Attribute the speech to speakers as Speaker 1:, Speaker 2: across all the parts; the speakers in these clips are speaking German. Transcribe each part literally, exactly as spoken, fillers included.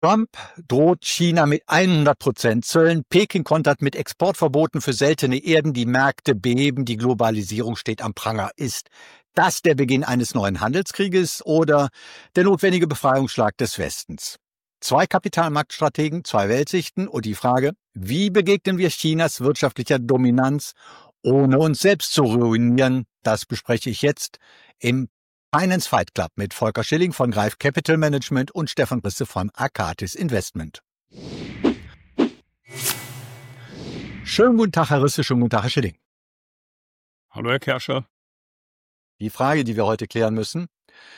Speaker 1: Trump droht China mit hundert Prozent Zöllen. Peking kontert mit Exportverboten für seltene Erden. Die Märkte beben. Die Globalisierung steht am Pranger. Ist das der Beginn eines neuen Handelskrieges oder der notwendige Befreiungsschlag des Westens? Zwei Kapitalmarktstrategen, zwei Weltsichten und die Frage, wie begegnen wir Chinas wirtschaftlicher Dominanz, ohne uns selbst zu ruinieren, das bespreche ich jetzt im Finance Fight Club mit Volker Schilling von Greif Capital Management und Stefan Risse von Akatis Investment. Schönen guten Tag, Herr Risse, schönen guten Tag, Herr Schilling.
Speaker 2: Hallo, Herr Kerscher.
Speaker 1: Die Frage, die wir heute klären müssen: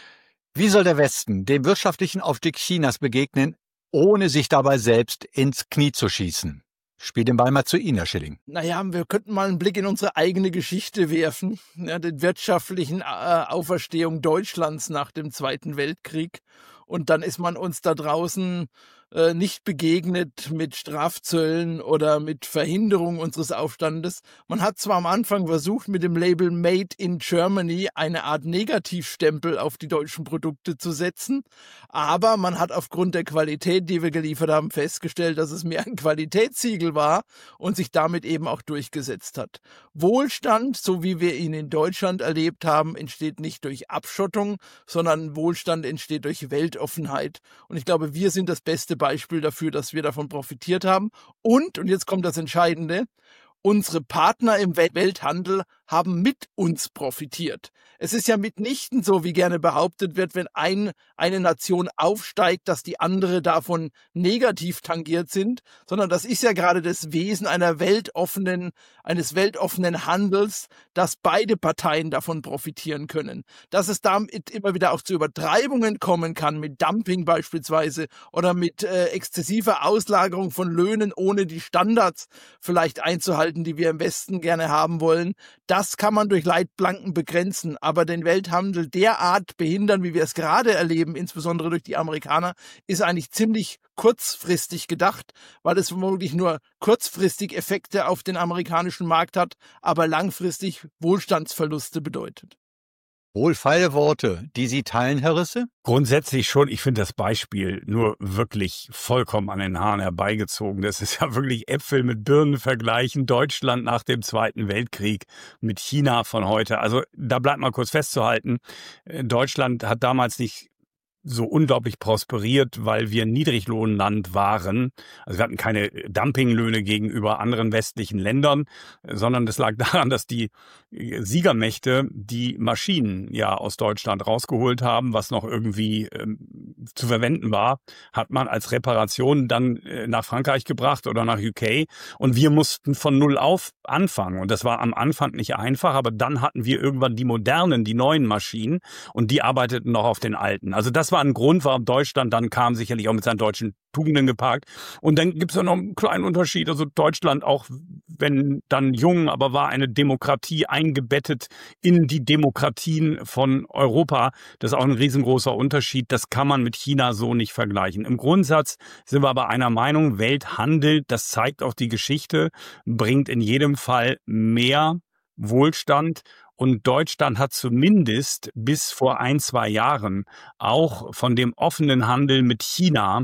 Speaker 1: Wie soll der Westen dem wirtschaftlichen Aufstieg Chinas begegnen, ohne sich dabei selbst ins Knie zu schießen? Spiel den Ball mal zu Ihnen, Herr Schilling.
Speaker 3: Naja, wir könnten mal einen Blick in unsere eigene Geschichte werfen, ja, den wirtschaftlichen äh, Auferstehung Deutschlands nach dem Zweiten Weltkrieg. Und dann ist man uns da draußen äh, nicht begegnet mit Strafzöllen oder mit Verhinderung unseres Aufstandes. Man hat zwar am Anfang versucht, mit dem Label Made in Germany eine Art Negativstempel auf die deutschen Produkte zu setzen, aber man hat aufgrund der Qualität, die wir geliefert haben, festgestellt, dass es mehr ein Qualitätssiegel war und sich damit eben auch durchgesetzt hat. Wohlstand, so wie wir ihn in Deutschland erlebt haben, entsteht nicht durch Abschottung, sondern Wohlstand entsteht durch Weltoffenheit. Und ich glaube, wir sind das beste Beispiel dafür, dass wir davon profitiert haben. Und, und jetzt kommt das Entscheidende, unsere Partner im Welthandel haben mit uns profitiert. Es ist ja mitnichten so, wie gerne behauptet wird, wenn ein, eine Nation aufsteigt, dass die andere davon negativ tangiert sind, sondern das ist ja gerade das Wesen einer weltoffenen, eines weltoffenen Handels, dass beide Parteien davon profitieren können. Dass es damit immer wieder auch zu Übertreibungen kommen kann, mit Dumping beispielsweise oder mit äh, exzessiver Auslagerung von Löhnen, ohne die Standards vielleicht einzuhalten, die wir im Westen gerne haben wollen. Das kann man durch Leitplanken begrenzen, aber den Welthandel derart behindern, wie wir es gerade erleben, insbesondere durch die Amerikaner, ist eigentlich ziemlich kurzfristig gedacht, weil es vermutlich nur kurzfristig Effekte auf den amerikanischen Markt hat, aber langfristig Wohlstandsverluste bedeutet.
Speaker 1: Wohlfeile Worte, die Sie teilen, Herr Risse?
Speaker 2: Grundsätzlich schon. Ich finde das Beispiel nur wirklich vollkommen an den Haaren herbeigezogen. Das ist ja wirklich Äpfel mit Birnen vergleichen. Deutschland nach dem Zweiten Weltkrieg mit China von heute. Also da bleibt mal kurz festzuhalten. Deutschland hat damals nicht so unglaublich prosperiert, weil wir ein Niedriglohnland waren. Also wir hatten keine Dumpinglöhne gegenüber anderen westlichen Ländern, sondern das lag daran, dass die Siegermächte die Maschinen ja aus Deutschland rausgeholt haben, was noch irgendwie ähm, zu verwenden war, hat man als Reparation dann äh, nach Frankreich gebracht oder nach U K und wir mussten von null auf anfangen und das war am Anfang nicht einfach, aber dann hatten wir irgendwann die modernen, die neuen Maschinen und die arbeiteten noch auf den alten. Also das war ein Grund, warum Deutschland dann kam, sicherlich auch mit seinen deutschen Tugenden geparkt. Und dann gibt es ja noch einen kleinen Unterschied. Also Deutschland, auch wenn dann jung, aber war eine Demokratie eingebettet in die Demokratien von Europa. Das ist auch ein riesengroßer Unterschied. Das kann man mit China so nicht vergleichen. Im Grundsatz sind wir aber einer Meinung, Welthandel, das zeigt auch die Geschichte, bringt in jedem Fall mehr Wohlstand. Und Deutschland hat zumindest bis vor ein, zwei Jahren auch von dem offenen Handel mit China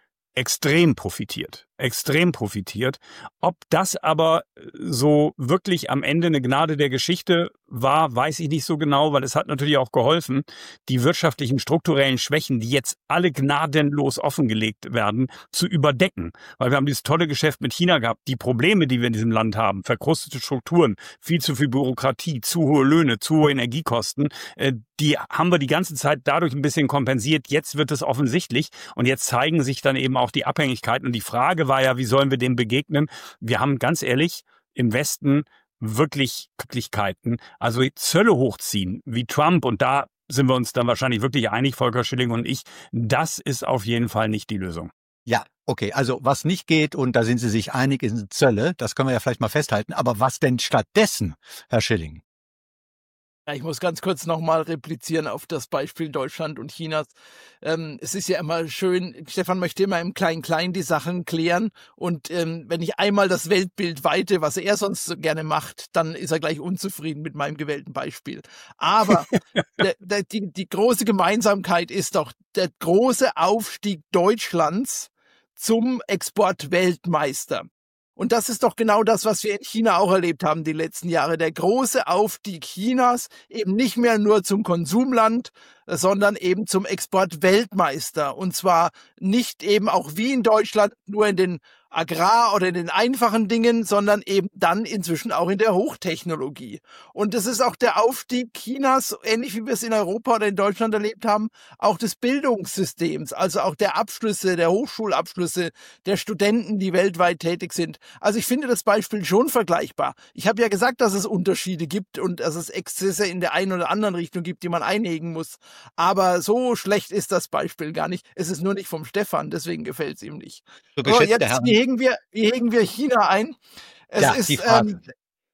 Speaker 2: extrem profitiert. Extrem profitiert. Ob das aber so wirklich am Ende eine Gnade der Geschichte war, weiß ich nicht so genau, weil es hat natürlich auch geholfen, die wirtschaftlichen strukturellen Schwächen, die jetzt alle gnadenlos offengelegt werden, zu überdecken. Weil wir haben dieses tolle Geschäft mit China gehabt. Die Probleme, die wir in diesem Land haben, verkrustete Strukturen, viel zu viel Bürokratie, zu hohe Löhne, zu hohe Energiekosten, äh, die haben wir die ganze Zeit dadurch ein bisschen kompensiert. Jetzt wird es offensichtlich und jetzt zeigen sich dann eben auch die Abhängigkeiten. Und die Frage war ja, wie sollen wir dem begegnen? Wir haben ganz ehrlich im Westen wirklich Möglichkeiten, also Zölle hochziehen wie Trump, und da sind wir uns dann wahrscheinlich wirklich einig, Volker Schilling und ich, das ist auf jeden Fall nicht die Lösung.
Speaker 1: Ja, okay, also was nicht geht, und da sind Sie sich einig, sind Zölle, das können wir ja vielleicht mal festhalten, aber was denn stattdessen, Herr Schilling?
Speaker 3: Ja, ich muss ganz kurz nochmal replizieren auf das Beispiel Deutschland und Chinas. Ähm, es ist ja immer schön, Stefan möchte immer im Klein-Klein die Sachen klären und ähm, wenn ich einmal das Weltbild weite, was er sonst so gerne macht, dann ist er gleich unzufrieden mit meinem gewählten Beispiel. Aber der, der, die, die große Gemeinsamkeit ist doch der große Aufstieg Deutschlands zum Exportweltmeister. Und das ist doch genau das, was wir in China auch erlebt haben die letzten Jahre. Der große Aufstieg Chinas, eben nicht mehr nur zum Konsumland, sondern eben zum Exportweltmeister. Und zwar nicht eben auch wie in Deutschland nur in den Agrar- oder in den einfachen Dingen, sondern eben dann inzwischen auch in der Hochtechnologie. Und das ist auch der Aufstieg Chinas, ähnlich wie wir es in Europa oder in Deutschland erlebt haben, auch des Bildungssystems, also auch der Abschlüsse, der Hochschulabschlüsse, der Studenten, die weltweit tätig sind. Also ich finde das Beispiel schon vergleichbar. Ich habe ja gesagt, dass es Unterschiede gibt und dass es Exzesse in der einen oder anderen Richtung gibt, die man einhegen muss. Aber so schlecht ist das Beispiel gar nicht. Es ist nur nicht vom Stefan, deswegen gefällt es ihm nicht.
Speaker 1: So,
Speaker 3: So,
Speaker 1: geschätzte
Speaker 3: jetzt, wie
Speaker 1: Herren,
Speaker 3: hegen wir, wie hegen wir China ein? Es
Speaker 1: ja,
Speaker 3: ist,
Speaker 1: die Frage.
Speaker 3: ähm,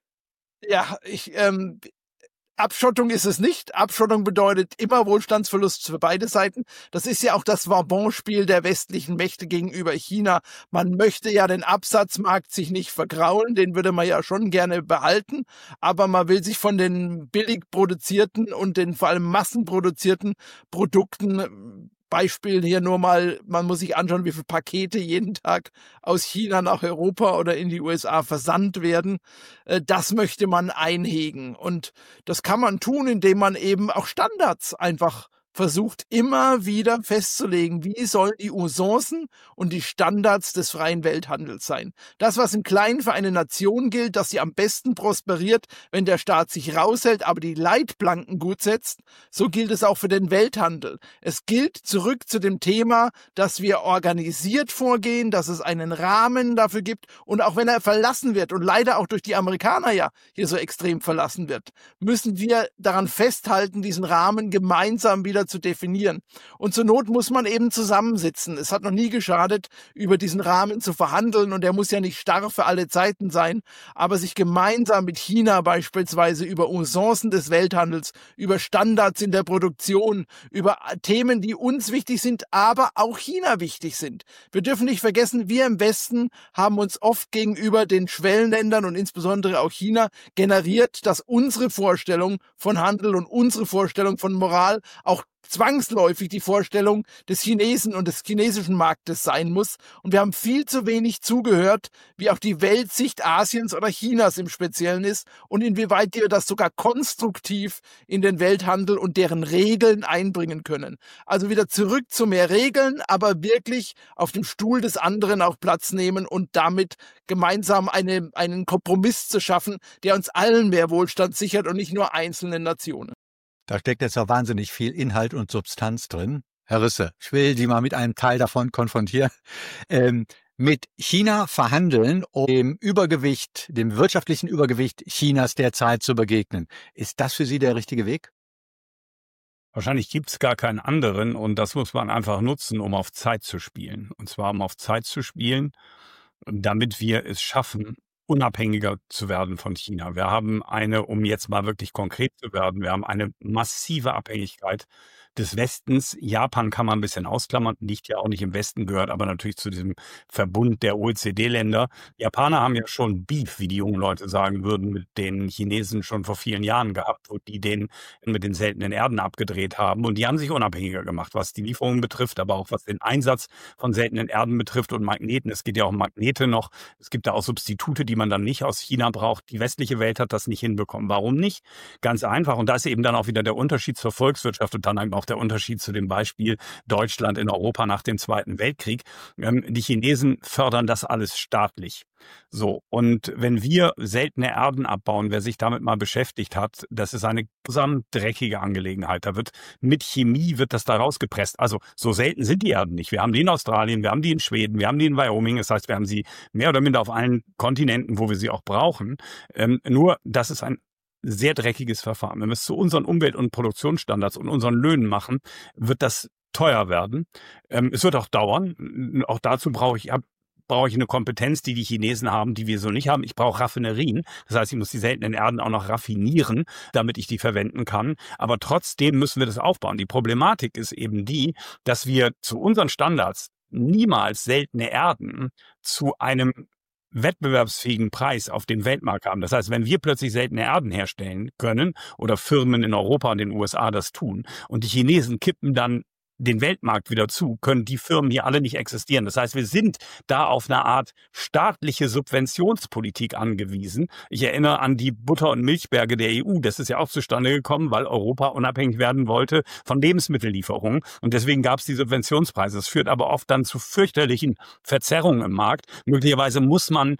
Speaker 3: ja, ich, ähm, Abschottung ist es nicht. Abschottung bedeutet immer Wohlstandsverlust für beide Seiten. Das ist ja auch das Vabon-Spiel der westlichen Mächte gegenüber China. Man möchte ja den Absatzmarkt sich nicht vergraulen, den würde man ja schon gerne behalten, aber man will sich von den billig produzierten und den vor allem massenproduzierten Produkten, Beispiel hier nur mal, man muss sich anschauen, wie viele Pakete jeden Tag aus China nach Europa oder in die U S A versandt werden. Das möchte man einhegen. Und das kann man tun, indem man eben auch Standards einfach versucht immer wieder festzulegen, wie sollen die Usancen und die Standards des freien Welthandels sein. Das, was im Kleinen für eine Nation gilt, dass sie am besten prosperiert, wenn der Staat sich raushält, aber die Leitplanken gut setzt, so gilt es auch für den Welthandel. Es gilt zurück zu dem Thema, dass wir organisiert vorgehen, dass es einen Rahmen dafür gibt und auch wenn er verlassen wird und leider auch durch die Amerikaner ja hier so extrem verlassen wird, müssen wir daran festhalten, diesen Rahmen gemeinsam wieder zu definieren. Und zur Not muss man eben zusammensitzen. Es hat noch nie geschadet, über diesen Rahmen zu verhandeln und der muss ja nicht starr für alle Zeiten sein, aber sich gemeinsam mit China beispielsweise über Usancen des Welthandels, über Standards in der Produktion, über Themen, die uns wichtig sind, aber auch China wichtig sind. Wir dürfen nicht vergessen, wir im Westen haben uns oft gegenüber den Schwellenländern und insbesondere auch China generiert, dass unsere Vorstellung von Handel und unsere Vorstellung von Moral auch zwangsläufig die Vorstellung des Chinesen und des chinesischen Marktes sein muss. Und wir haben viel zu wenig zugehört, wie auch die Weltsicht Asiens oder Chinas im Speziellen ist und inwieweit wir das sogar konstruktiv in den Welthandel und deren Regeln einbringen können. Also wieder zurück zu mehr Regeln, aber wirklich auf dem Stuhl des anderen auch Platz nehmen und damit gemeinsam eine, einen Kompromiss zu schaffen, der uns allen mehr Wohlstand sichert und nicht nur einzelnen Nationen.
Speaker 1: Da steckt jetzt auch wahnsinnig viel Inhalt und Substanz drin. Herr Risse, ich will Sie mal mit einem Teil davon konfrontieren. Ähm, mit China verhandeln, um dem Übergewicht, dem wirtschaftlichen Übergewicht Chinas derzeit zu begegnen. Ist das für Sie der richtige Weg?
Speaker 2: Wahrscheinlich gibt's gar keinen anderen und das muss man einfach nutzen, um auf Zeit zu spielen. Und zwar um auf Zeit zu spielen, damit wir es schaffen, unabhängiger zu werden von China. Wir haben eine, um jetzt mal wirklich konkret zu werden, wir haben eine massive Abhängigkeit des Westens. Japan kann man ein bisschen ausklammern, liegt ja auch nicht im Westen, gehört aber natürlich zu diesem Verbund der O E C D-Länder. Japaner haben ja schon Beef, wie die jungen Leute sagen würden, mit den Chinesen schon vor vielen Jahren gehabt, wo die den mit den seltenen Erden abgedreht haben. Und die haben sich unabhängiger gemacht, was die Lieferungen betrifft, aber auch was den Einsatz von seltenen Erden betrifft und Magneten. Es geht ja auch um Magnete noch. Es gibt da auch Substitute, die man dann nicht aus China braucht. Die westliche Welt hat das nicht hinbekommen. Warum nicht? Ganz einfach. Und da ist eben dann auch wieder der Unterschied zur Volkswirtschaft und dann eben auch der Unterschied zu dem Beispiel Deutschland in Europa nach dem Zweiten Weltkrieg. Ähm, die Chinesen fördern das alles staatlich. So, und wenn wir seltene Erden abbauen, wer sich damit mal beschäftigt hat, das ist eine gesamt dreckige Angelegenheit. Da wird mit Chemie wird das da rausgepresst. Also so selten sind die Erden nicht. Wir haben die in Australien, wir haben die in Schweden, wir haben die in Wyoming. Das heißt, wir haben sie mehr oder minder auf allen Kontinenten, wo wir sie auch brauchen. Ähm, nur, das ist ein sehr dreckiges Verfahren. Wenn wir es zu unseren Umwelt- und Produktionsstandards und unseren Löhnen machen, wird das teuer werden. Ähm, es wird auch dauern. Auch dazu brauche ich, ich habe brauche ich eine Kompetenz, die die Chinesen haben, die wir so nicht haben. Ich brauche Raffinerien. Das heißt, ich muss die seltenen Erden auch noch raffinieren, damit ich die verwenden kann. Aber trotzdem müssen wir das aufbauen. Die Problematik ist eben die, dass wir zu unseren Standards niemals seltene Erden zu einem wettbewerbsfähigen Preis auf dem Weltmarkt haben. Das heißt, wenn wir plötzlich seltene Erden herstellen können oder Firmen in Europa und den U S A das tun und die Chinesen kippen dann den Weltmarkt wieder zu, können die Firmen hier alle nicht existieren. Das heißt, wir sind da auf eine Art staatliche Subventionspolitik angewiesen. Ich erinnere an die Butter- und Milchberge der E U. Das ist ja auch zustande gekommen, weil Europa unabhängig werden wollte von Lebensmittellieferungen. Und deswegen gab es die Subventionspreise. Das führt aber oft dann zu fürchterlichen Verzerrungen im Markt. Möglicherweise muss man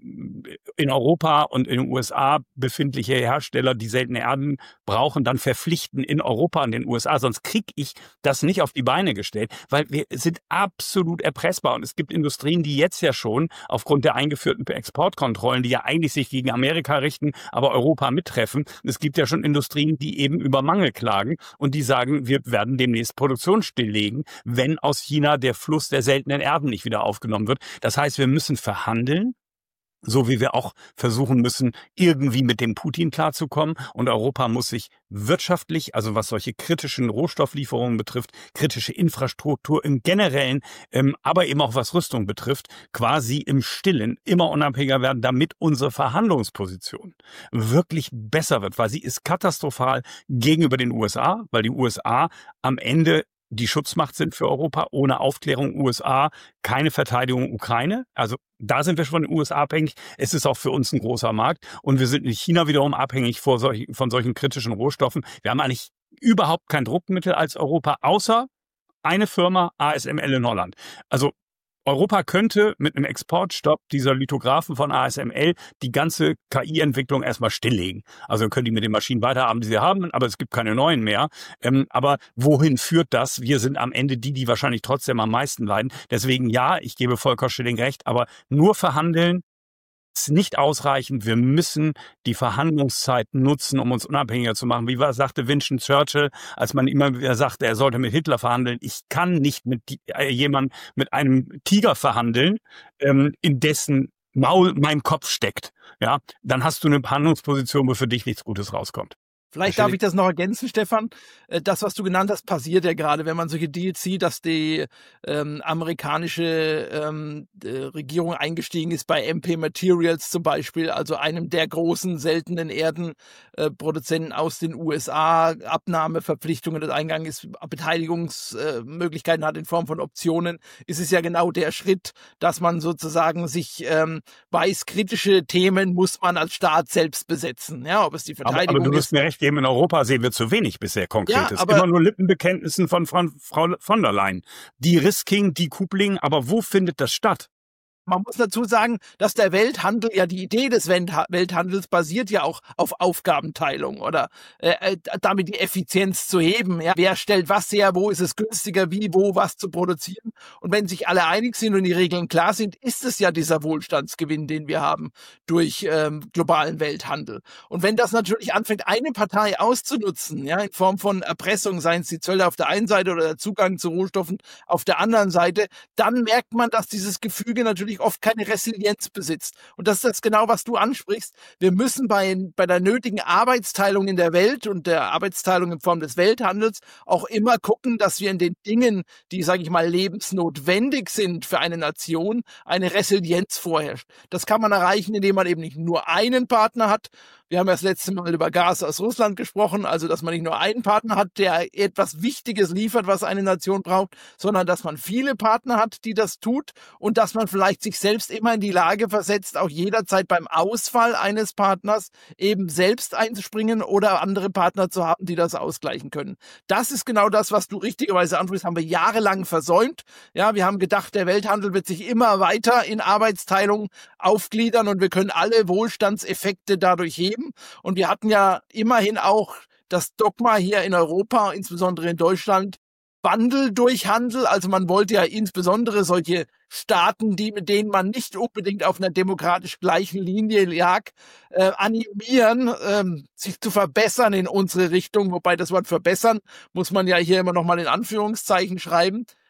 Speaker 2: in Europa und in den U S A befindliche Hersteller, die seltene Erden brauchen, dann verpflichten in Europa und den U S A. Sonst kriege ich das nicht auf die Beine gestellt, weil wir sind absolut erpressbar. Und es gibt Industrien, die jetzt ja schon aufgrund der eingeführten Exportkontrollen, die ja eigentlich sich gegen Amerika richten, aber Europa mittreffen. Es gibt ja schon Industrien, die eben über Mangel klagen und die sagen, wir werden demnächst Produktion stilllegen, wenn aus China der Fluss der seltenen Erden nicht wieder aufgenommen wird. Das heißt, wir müssen verhandeln, so wie wir auch versuchen müssen, irgendwie mit dem Putin klarzukommen. Und Europa muss sich wirtschaftlich, also was solche kritischen Rohstofflieferungen betrifft, kritische Infrastruktur im Generellen, ähm, aber eben auch was Rüstung betrifft, quasi im Stillen immer unabhängiger werden, damit unsere Verhandlungsposition wirklich besser wird. Weil sie ist katastrophal gegenüber den U S A, weil die U S A am Ende die Schutzmacht sind für Europa, ohne Aufklärung U S A, keine Verteidigung Ukraine. Also da sind wir schon von den U S A abhängig. Es ist auch für uns ein großer Markt. Und wir sind in China wiederum abhängig vor solch, von solchen kritischen Rohstoffen. Wir haben eigentlich überhaupt kein Druckmittel als Europa, außer eine Firma, A S M L in Holland. Also Europa könnte mit einem Exportstopp dieser Lithographen von A S M L die ganze K I-Entwicklung erstmal stilllegen. Also können die mit den Maschinen weiterarbeiten, die sie haben, aber es gibt keine neuen mehr. Ähm, aber wohin führt das? Wir sind am Ende die, die wahrscheinlich trotzdem am meisten leiden. Deswegen ja, ich gebe Volker Schilling recht, aber nur verhandeln ist nicht ausreichend. Wir müssen die Verhandlungszeit nutzen, um uns unabhängiger zu machen. Wie war, sagte Winston Churchill, als man immer wieder sagte, er sollte mit Hitler verhandeln. Ich kann nicht mit die, äh, jemandem, mit einem Tiger verhandeln, ähm, in dessen Maul mein Kopf steckt. Ja, dann hast du eine Verhandlungsposition, wo für dich nichts Gutes rauskommt.
Speaker 3: Vielleicht darf ich das noch ergänzen, Stefan. Das, was du genannt hast, passiert ja gerade, wenn man solche Deals sieht, dass die ähm, amerikanische ähm, Regierung eingestiegen ist bei M P Materials zum Beispiel, also einem der großen seltenen Erdenproduzenten äh, aus den U S A, Abnahmeverpflichtungen des Eingangs, Beteiligungsmöglichkeiten äh, hat in Form von Optionen, ist es ja genau der Schritt, dass man sozusagen sich ähm, weiß, kritische Themen muss man als Staat selbst besetzen. Ja, ob es die Verteidigung
Speaker 2: aber, aber du wirst
Speaker 3: ist.
Speaker 2: Mir recht geben, in Europa sehen wir zu wenig bisher Konkretes.
Speaker 3: Ja, aber
Speaker 2: immer nur Lippenbekenntnissen von Frau von der Leyen. Die Risking, die Coupling, aber wo findet das statt?
Speaker 3: Man muss dazu sagen, dass der Welthandel, ja die Idee des Welthandels basiert ja auch auf Aufgabenteilung oder äh, damit die Effizienz zu heben. Ja? Wer stellt was her, wo ist es günstiger, wie, wo was zu produzieren. Und wenn sich alle einig sind und die Regeln klar sind, ist es ja dieser Wohlstandsgewinn, den wir haben durch ähm, globalen Welthandel. Und wenn das natürlich anfängt, eine Partei auszunutzen, ja, in Form von Erpressung, seien es die Zölle auf der einen Seite oder der Zugang zu Rohstoffen auf der anderen Seite, dann merkt man, dass dieses Gefüge natürlich oft keine Resilienz besitzt. Und das ist das genau, was du ansprichst. Wir müssen bei, bei der nötigen Arbeitsteilung in der Welt und der Arbeitsteilung in Form des Welthandels auch immer gucken, dass wir in den Dingen, die, sage ich mal, lebensnotwendig sind für eine Nation, eine Resilienz vorherrscht. Das kann man erreichen, indem man eben nicht nur einen Partner hat. Wir haben ja das letzte Mal über Gas aus Russland gesprochen, also dass man nicht nur einen Partner hat, der etwas Wichtiges liefert, was eine Nation braucht, sondern dass man viele Partner hat, die das tut und dass man vielleicht sich selbst immer in die Lage versetzt, auch jederzeit beim Ausfall eines Partners eben selbst einzuspringen oder andere Partner zu haben, die das ausgleichen können. Das ist genau das, was du richtigerweise ansprichst, haben wir jahrelang versäumt. Ja, wir haben gedacht, der Welthandel wird sich immer weiter in Arbeitsteilung aufgliedern und wir können alle Wohlstandseffekte dadurch heben. Und wir hatten ja immerhin auch das Dogma hier in Europa, insbesondere in Deutschland, Wandel durch Handel. Also man wollte ja insbesondere solche Staaten, die mit denen man nicht unbedingt auf einer demokratisch gleichen Linie lag, äh, animieren, ähm, sich zu verbessern in unsere Richtung. Wobei das Wort verbessern muss man ja hier immer noch mal in Anführungszeichen schreiben.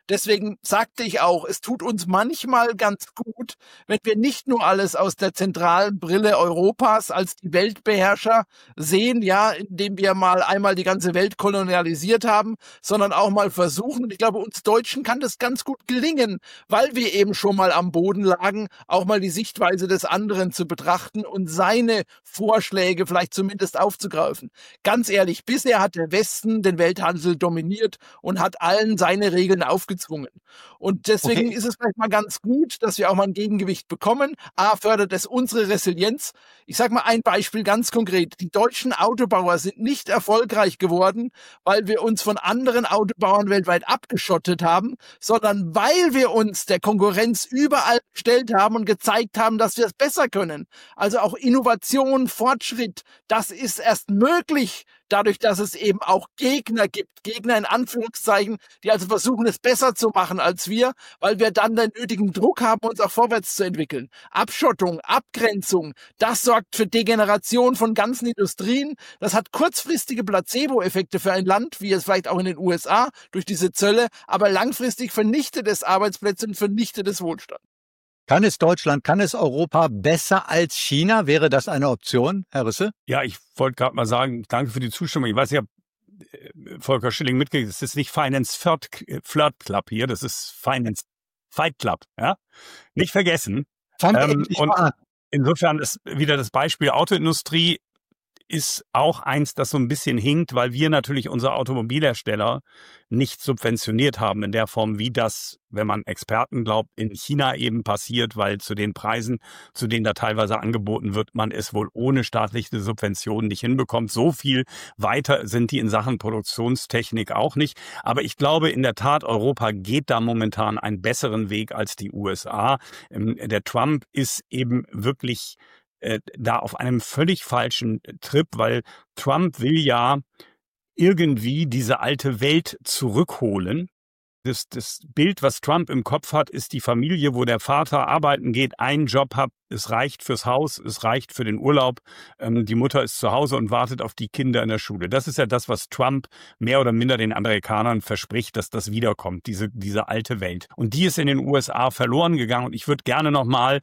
Speaker 3: Deswegen sagte ich auch, es tut uns manchmal ganz gut, wenn wir nicht nur alles aus der zentralen Brille Europas als die Weltbeherrscher sehen, ja, indem wir mal einmal die ganze Welt kolonialisiert haben, sondern auch mal versuchen, und ich glaube, uns Deutschen kann das ganz gut gelingen, weil wir eben schon mal am Boden lagen, auch mal die Sichtweise des anderen zu betrachten und seine Vorschläge vielleicht zumindest aufzugreifen. Ganz ehrlich, bisher hat der Westen den Welthandel dominiert und hat allen seine Regeln aufgezwungen. Und deswegen
Speaker 1: Okay.
Speaker 3: ist es vielleicht mal ganz gut, dass wir auch mal ein Gegengewicht bekommen. A, fördert es unsere Resilienz. Ich sage mal ein Beispiel ganz konkret. Die deutschen Autobauer sind nicht erfolgreich geworden, weil wir uns von anderen Autobauern weltweit abgeschottet haben, sondern weil wir uns der Konkurrenz überall gestellt haben und gezeigt haben, dass wir es besser können. Also auch Innovation, Fortschritt, das ist erst möglich dadurch, dass es eben auch Gegner gibt, Gegner in Anführungszeichen, die also versuchen, es besser zu machen als wir, weil wir dann den nötigen Druck haben, uns auch vorwärts zu entwickeln. Abschottung, Abgrenzung, das sorgt für Degeneration von ganzen Industrien. Das hat kurzfristige Placebo-Effekte für ein Land, wie es vielleicht auch in den U S A durch diese Zölle, aber langfristig vernichtet es Arbeitsplätze und vernichtet es Wohlstand.
Speaker 1: Kann es Deutschland, kann es Europa besser als China? Wäre das eine Option, Herr Risse?
Speaker 2: Ja, ich wollte gerade mal sagen, danke für die Zustimmung. Ich weiß ja, Volker Schilling mitgekriegt, es ist nicht Finance Flirt, Flirt Club hier, das ist Finance Fight Club, ja? Nicht vergessen.
Speaker 1: Fang
Speaker 2: Ähm,
Speaker 1: endlich
Speaker 2: und
Speaker 1: mal an.
Speaker 2: insofern ist wieder das Beispiel Autoindustrie ist auch eins, das so ein bisschen hinkt, weil wir natürlich unsere Automobilhersteller nicht subventioniert haben in der Form, wie das, wenn man Experten glaubt, in China eben passiert, weil zu den Preisen, zu denen da teilweise angeboten wird, man es wohl ohne staatliche Subventionen nicht hinbekommt. So viel weiter sind die in Sachen Produktionstechnik auch nicht. Aber ich glaube in der Tat, Europa geht da momentan einen besseren Weg als die U S A. Der Trump ist eben wirklich da auf einem völlig falschen Trip, weil Trump will ja irgendwie diese alte Welt zurückholen. Das, das Bild, was Trump im Kopf hat, ist die Familie, wo der Vater arbeiten geht, einen Job hat, es reicht fürs Haus, es reicht für den Urlaub, ähm, die Mutter ist zu Hause und wartet auf die Kinder in der Schule. Das ist ja das, was Trump mehr oder minder den Amerikanern verspricht, dass das wiederkommt, diese, diese alte Welt. Und die ist in den U S A verloren gegangen und ich würde gerne nochmal,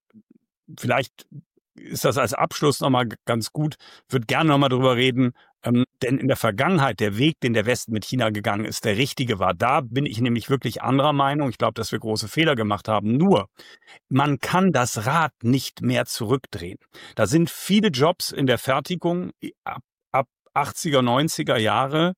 Speaker 2: vielleicht ist das als Abschluss nochmal ganz gut, würde gerne nochmal drüber reden, ähm, denn in der Vergangenheit der Weg, den der Westen mit China gegangen ist, der richtige war. Da bin ich nämlich wirklich anderer Meinung. Ich glaube, dass wir große Fehler gemacht haben. Nur, man kann das Rad nicht mehr zurückdrehen. Da sind viele Jobs in der Fertigung ab, ab achtziger, neunziger Jahre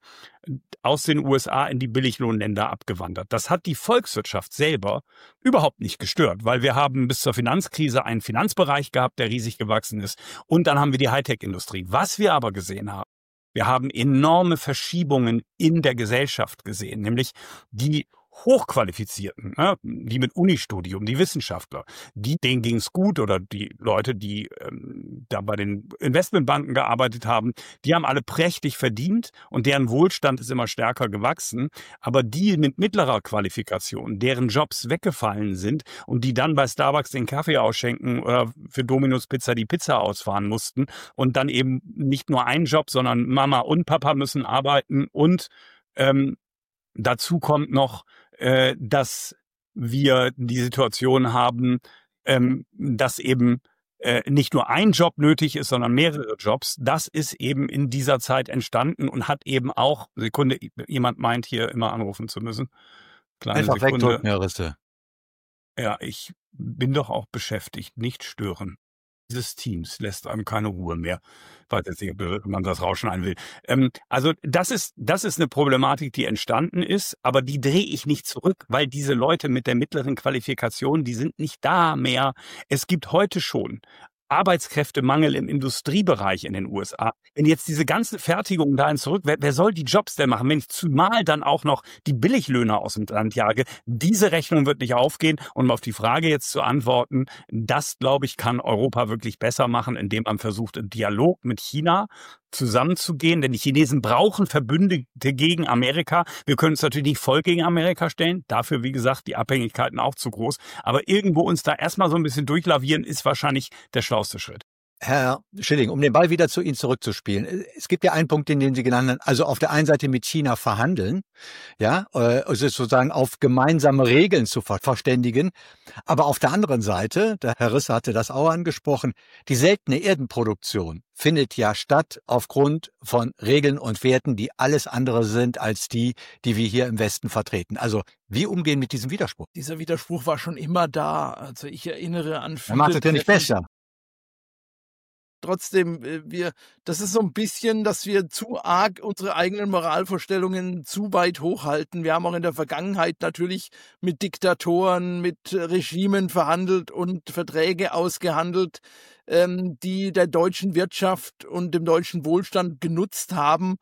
Speaker 2: aus den U S A in die Billiglohnländer abgewandert. Das hat die Volkswirtschaft selber überhaupt nicht gestört, weil wir haben bis zur Finanzkrise einen Finanzbereich gehabt, der riesig gewachsen ist. Und dann haben wir die Hightech-Industrie. Was wir aber gesehen haben, wir haben enorme Verschiebungen in der Gesellschaft gesehen, nämlich die Hochqualifizierten, ne, die mit Unistudium, die Wissenschaftler, die, denen ging's gut oder die Leute, die ähm, da bei den Investmentbanken gearbeitet haben, die haben alle prächtig verdient und deren Wohlstand ist immer stärker gewachsen. Aber die mit mittlerer Qualifikation, deren Jobs weggefallen sind und die dann bei Starbucks den Kaffee ausschenken oder für Domino's Pizza die Pizza ausfahren mussten und dann eben nicht nur einen Job, sondern Mama und Papa müssen arbeiten und ähm, dazu kommt noch, äh, dass wir die Situation haben, ähm, dass eben äh, nicht nur ein Job nötig ist, sondern mehrere Jobs. Das ist eben in dieser Zeit entstanden und hat eben auch, Sekunde, jemand meint hier immer anrufen zu müssen. Kleine
Speaker 1: Einfach
Speaker 2: Sekunde.
Speaker 1: wegdrücken, Herr Risse.
Speaker 2: Ja, ich bin doch auch beschäftigt, nicht stören. Dieses Teams lässt einem keine Ruhe mehr. Ich weiß jetzt nicht, ob man das rausschneiden will. Ähm, also das ist, das ist eine Problematik, die entstanden ist, aber die drehe ich nicht zurück, weil diese Leute mit der mittleren Qualifikation, die sind nicht da mehr. Es gibt heute schon Arbeitskräftemangel im Industriebereich in den U S A. Wenn jetzt diese ganzen Fertigungen dahin zurück, wer, wer soll die Jobs denn machen? Wenn ich zumal dann auch noch die Billiglöhner aus dem Land jage, diese Rechnung wird nicht aufgehen. Und um auf die Frage jetzt zu antworten, das, glaube ich, kann Europa wirklich besser machen, indem man versucht, im Dialog mit China zusammenzugehen, denn die Chinesen brauchen Verbündete gegen Amerika. Wir können uns natürlich nicht voll gegen Amerika stellen. Dafür, wie gesagt, die Abhängigkeiten auch zu groß. Aber irgendwo uns da erstmal so ein bisschen durchlavieren, ist wahrscheinlich der schlauste Schritt.
Speaker 1: Herr Schilling, um den Ball wieder zu Ihnen zurückzuspielen. Es gibt ja einen Punkt, in dem Sie genannt haben, also auf der einen Seite mit China verhandeln, ja, äh, also sozusagen auf gemeinsame Regeln zu ver verständigen. Aber auf der anderen Seite, der Herr Risse hatte das auch angesprochen, die seltene Erdenproduktion findet ja statt aufgrund von Regeln und Werten, die alles andere sind als die, die wir hier im Westen vertreten. Also wie umgehen mit diesem Widerspruch?
Speaker 3: Dieser Widerspruch war schon immer da. Also ich erinnere an
Speaker 1: Er macht es ja nicht besser.
Speaker 3: Trotzdem, äh, wir, das ist so ein bisschen, dass wir zu arg unsere eigenen Moralvorstellungen zu weit hochhalten. Wir haben auch in der Vergangenheit natürlich mit Diktatoren, mit äh, Regimen verhandelt und Verträge ausgehandelt, ähm, die der deutschen Wirtschaft und dem deutschen Wohlstand genutzt haben,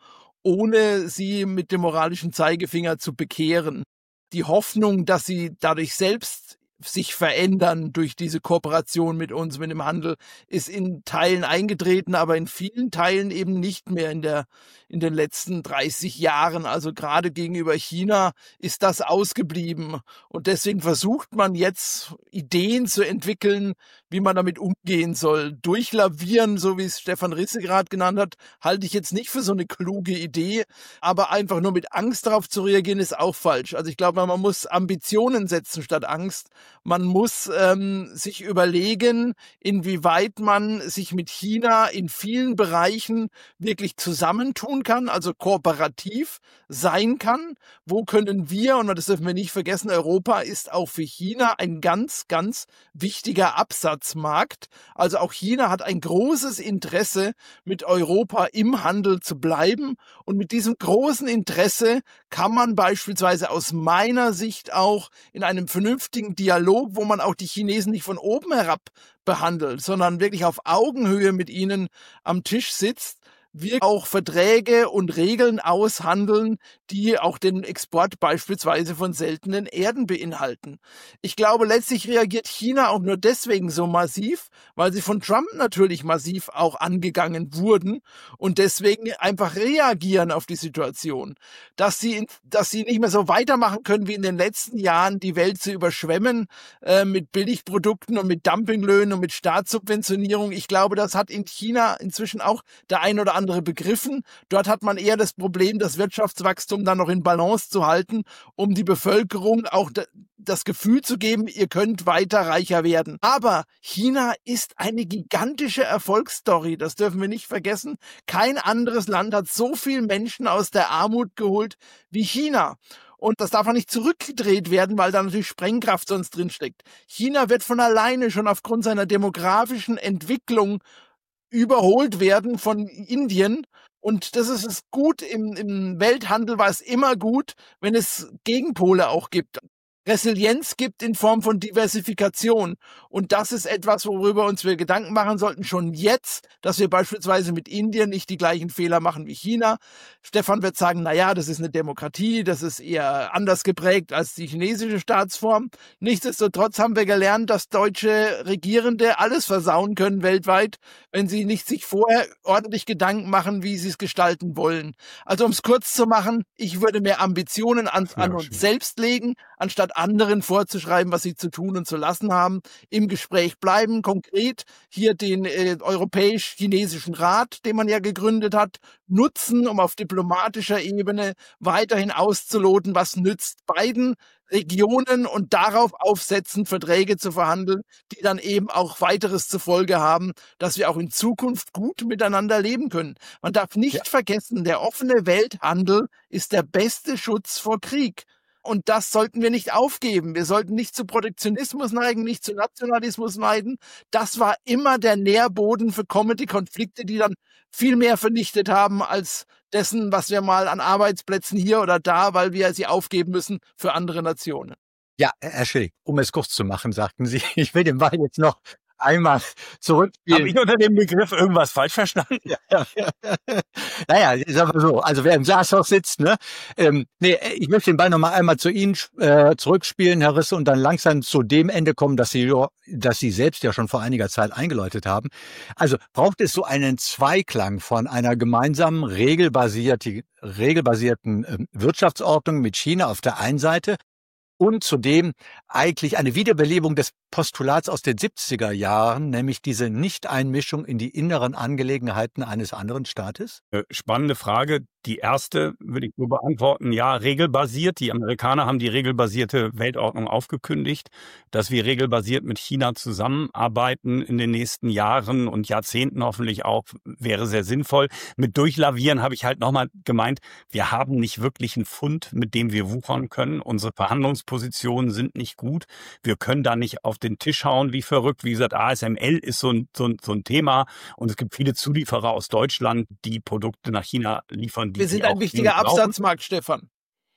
Speaker 3: ohne sie mit dem moralischen Zeigefinger zu bekehren. Die Hoffnung, dass sie dadurch selbst sich verändern durch diese Kooperation mit uns, mit dem Handel, ist in Teilen eingetreten, aber in vielen Teilen eben nicht mehr in der, in den letzten dreißig Jahren. Also gerade gegenüber China ist das ausgeblieben. Und deswegen versucht man jetzt Ideen zu entwickeln, wie man damit umgehen soll. Durchlavieren, so wie es Stefan Risse gerade genannt hat, halte ich jetzt nicht für so eine kluge Idee, aber einfach nur mit Angst darauf zu reagieren, ist auch falsch. Also ich glaube, man muss Ambitionen setzen statt Angst. Man muss ähm, sich überlegen, inwieweit man sich mit China in vielen Bereichen wirklich zusammentun kann, also kooperativ sein kann. Wo können wir, und das dürfen wir nicht vergessen, Europa ist auch für China ein ganz, ganz wichtiger Absatzmarkt. Also auch China hat ein großes Interesse, mit Europa im Handel zu bleiben. Und mit diesem großen Interesse kann man beispielsweise aus meiner Sicht auch in einem vernünftigen Dialog, wo man auch die Chinesen nicht von oben herab behandelt, sondern wirklich auf Augenhöhe mit ihnen am Tisch sitzt, wir auch Verträge und Regeln aushandeln, die auch den Export beispielsweise von seltenen Erden beinhalten. Ich glaube, letztlich reagiert China auch nur deswegen so massiv, weil sie von Trump natürlich massiv auch angegangen wurden und deswegen einfach reagieren auf die Situation. Dass sie, dass sie nicht mehr so weitermachen können wie in den letzten Jahren, die Welt zu überschwemmen äh, mit Billigprodukten und mit Dumpinglöhnen und mit Staatssubventionierung. Ich glaube, das hat in China inzwischen auch der ein oder andere andere begriffen. Dort hat man eher das Problem, das Wirtschaftswachstum dann noch in Balance zu halten, um die Bevölkerung auch das Gefühl zu geben, ihr könnt weiter reicher werden. Aber China ist eine gigantische Erfolgsstory, das dürfen wir nicht vergessen. Kein anderes Land hat so viele Menschen aus der Armut geholt wie China. Und das darf auch nicht zurückgedreht werden, weil da natürlich Sprengkraft sonst drinsteckt. China wird von alleine schon aufgrund seiner demografischen Entwicklung überholt werden von Indien. Und das ist es gut. Im, im Welthandel war es immer gut, wenn es Gegenpole auch gibt. Resilienz gibt in Form von Diversifikation. Und das ist etwas, worüber uns wir Gedanken machen sollten, schon jetzt, dass wir beispielsweise mit Indien nicht die gleichen Fehler machen wie China. Stefan wird sagen, na ja, das ist eine Demokratie, das ist eher anders geprägt als die chinesische Staatsform. Nichtsdestotrotz haben wir gelernt, dass deutsche Regierende alles versauen können weltweit, wenn sie nicht sich vorher ordentlich Gedanken machen, wie sie es gestalten wollen. Also um es kurz zu machen, ich würde mehr Ambitionen an, an uns selbst legen, anstatt anderen vorzuschreiben, was sie zu tun und zu lassen haben, im Gespräch bleiben, konkret hier den äh, europäisch-chinesischen Rat, den man ja gegründet hat, nutzen, um auf diplomatischer Ebene weiterhin auszuloten, was nützt beiden Regionen und darauf aufsetzen, Verträge zu verhandeln, die dann eben auch weiteres zur Folge haben, dass wir auch in Zukunft gut miteinander leben können. Man darf nicht ja. vergessen, der offene Welthandel ist der beste Schutz vor Krieg. Und das sollten wir nicht aufgeben. Wir sollten nicht zu Protektionismus neigen, nicht zu Nationalismus neigen. Das war immer der Nährboden für kommende Konflikte, die dann viel mehr vernichtet haben als dessen, was wir mal an Arbeitsplätzen hier oder da, weil wir sie aufgeben müssen für andere Nationen.
Speaker 1: Ja, Herr Schilling, um es kurz zu machen, sagten Sie, ich will den Ball jetzt noch einmal zurückspielen.
Speaker 2: Habe ich unter dem Begriff irgendwas falsch verstanden?
Speaker 1: Ja, ja, ja. Naja, ist aber so. Also wer im Glashaus sitzt, ne? Ähm, nee, ich möchte den Ball noch mal einmal zu Ihnen äh, zurückspielen, Herr Risse, und dann langsam zu dem Ende kommen, dass Sie, dass Sie selbst ja schon vor einiger Zeit eingeläutet haben. Also braucht es so einen Zweiklang von einer gemeinsamen regelbasierten, regelbasierten äh, Wirtschaftsordnung mit China auf der einen Seite und zudem eigentlich eine Wiederbelebung des Postulats aus den siebziger Jahren, nämlich diese Nichteinmischung in die inneren Angelegenheiten eines anderen Staates?
Speaker 2: Spannende Frage. Die erste würde ich nur beantworten, ja, regelbasiert. Die Amerikaner haben die regelbasierte Weltordnung aufgekündigt, dass wir regelbasiert mit China zusammenarbeiten in den nächsten Jahren und Jahrzehnten hoffentlich auch, wäre sehr sinnvoll. Mit Durchlavieren habe ich halt nochmal gemeint, wir haben nicht wirklich einen Pfund, mit dem wir wuchern können. Unsere Verhandlungspositionen sind nicht gut. Wir können da nicht auf den Tisch hauen wie verrückt. Wie gesagt, A S M L ist so ein, so ein, so ein Thema und es gibt viele Zulieferer aus Deutschland, die Produkte nach China liefern.
Speaker 3: Wir sind ein wichtiger Absatzmarkt, Stefan.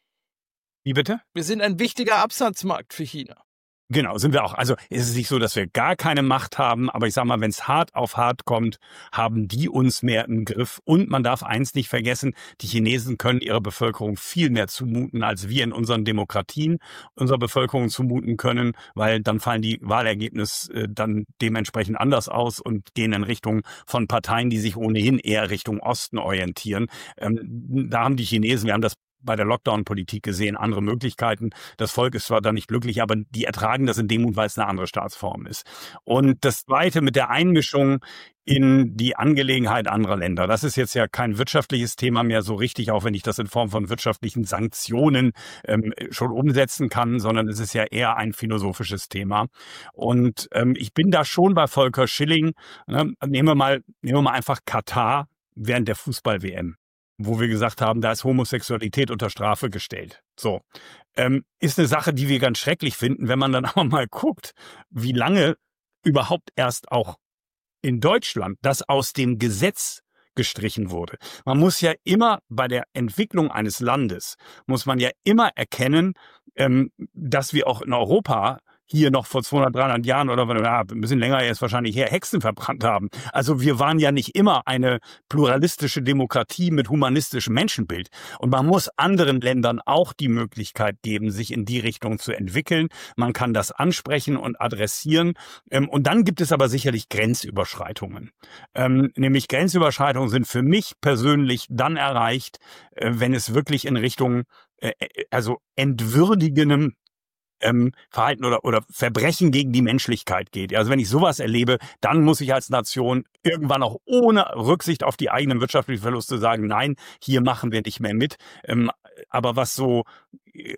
Speaker 2: Wie bitte?
Speaker 3: Wir sind ein wichtiger Absatzmarkt für China.
Speaker 2: Genau, sind wir auch. Also es ist nicht so, dass wir gar keine Macht haben, aber ich sage mal, wenn es hart auf hart kommt, haben die uns mehr im Griff. Und man darf eins nicht vergessen, die Chinesen können ihrer Bevölkerung viel mehr zumuten, als wir in unseren Demokratien unserer Bevölkerung zumuten können, weil dann fallen die Wahlergebnisse äh, dann dementsprechend anders aus und gehen in Richtung von Parteien, die sich ohnehin eher Richtung Osten orientieren. Ähm, da haben die Chinesen, wir haben das bei der Lockdown-Politik gesehen, andere Möglichkeiten. Das Volk ist zwar da nicht glücklich, aber die ertragen das in dem Mut, weil es eine andere Staatsform ist. Und das Zweite mit der Einmischung in die Angelegenheit anderer Länder. Das ist jetzt ja kein wirtschaftliches Thema mehr so richtig, auch wenn ich das in Form von wirtschaftlichen Sanktionen ähm, schon umsetzen kann, sondern es ist ja eher ein philosophisches Thema. Und ähm, ich bin da schon bei Volker Schilling. Ne? Nehmen wir mal, nehmen wir mal einfach Katar während der Fußball-W M. Wo wir gesagt haben, da ist Homosexualität unter Strafe gestellt. So. Ähm, ist eine Sache, die wir ganz schrecklich finden, wenn man dann aber mal guckt, wie lange überhaupt erst auch in Deutschland das aus dem Gesetz gestrichen wurde. Man muss ja immer bei der Entwicklung eines Landes, muss man ja immer erkennen, ähm, dass wir auch in Europa hier noch vor zweihundert, dreihundert Jahren oder ja, ein bisschen länger jetzt wahrscheinlich her Hexen verbrannt haben. Also wir waren ja nicht immer eine pluralistische Demokratie mit humanistischem Menschenbild. Und man muss anderen Ländern auch die Möglichkeit geben, sich in die Richtung zu entwickeln. Man kann das ansprechen und adressieren. Und dann gibt es aber sicherlich Grenzüberschreitungen. Nämlich Grenzüberschreitungen sind für mich persönlich dann erreicht, wenn es wirklich in Richtung also entwürdigendem Ähm, Verhalten oder, oder Verbrechen gegen die Menschlichkeit geht. Also wenn ich sowas erlebe, dann muss ich als Nation irgendwann auch ohne Rücksicht auf die eigenen wirtschaftlichen Verluste sagen, nein, hier machen wir nicht mehr mit. Ähm, aber was so äh,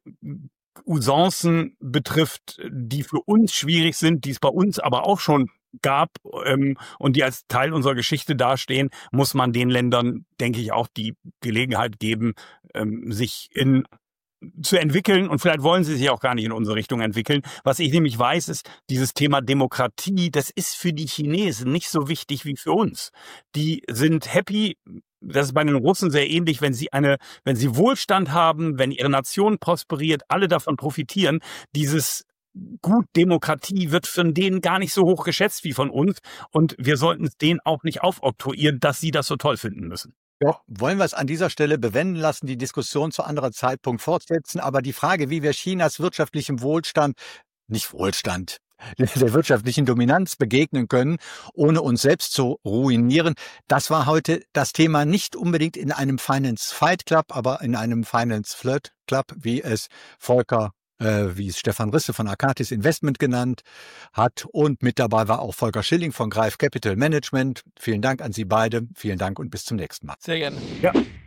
Speaker 2: Usancen betrifft, die für uns schwierig sind, die es bei uns aber auch schon gab ähm, und die als Teil unserer Geschichte dastehen, muss man den Ländern, denke ich, auch die Gelegenheit geben, ähm, sich in zu entwickeln und vielleicht wollen sie sich auch gar nicht in unsere Richtung entwickeln. Was ich nämlich weiß, ist, dieses Thema Demokratie, das ist für die Chinesen nicht so wichtig wie für uns. Die sind happy, das ist bei den Russen sehr ähnlich, wenn sie eine, wenn sie Wohlstand haben, wenn ihre Nation prosperiert, alle davon profitieren, dieses Gut, Demokratie wird von denen gar nicht so hoch geschätzt wie von uns und wir sollten es denen auch nicht aufoktroyieren, dass sie das so toll finden müssen.
Speaker 1: Ja, wollen wir es an dieser Stelle bewenden lassen, die Diskussion zu anderer Zeitpunkt fortsetzen. Aber die Frage, wie wir Chinas wirtschaftlichem Wohlstand, nicht Wohlstand, der wirtschaftlichen Dominanz begegnen können, ohne uns selbst zu ruinieren, das war heute das Thema nicht unbedingt in einem Finance Fight Club, aber in einem Finance Flirt Club, wie es Volker Äh, wie es Stefan Risse von Akatis Investment genannt hat. Und mit dabei war auch Volker Schilling von Greif Capital Management. Vielen Dank an Sie beide. Vielen Dank und bis zum nächsten Mal.
Speaker 3: Sehr gerne.
Speaker 2: Ja.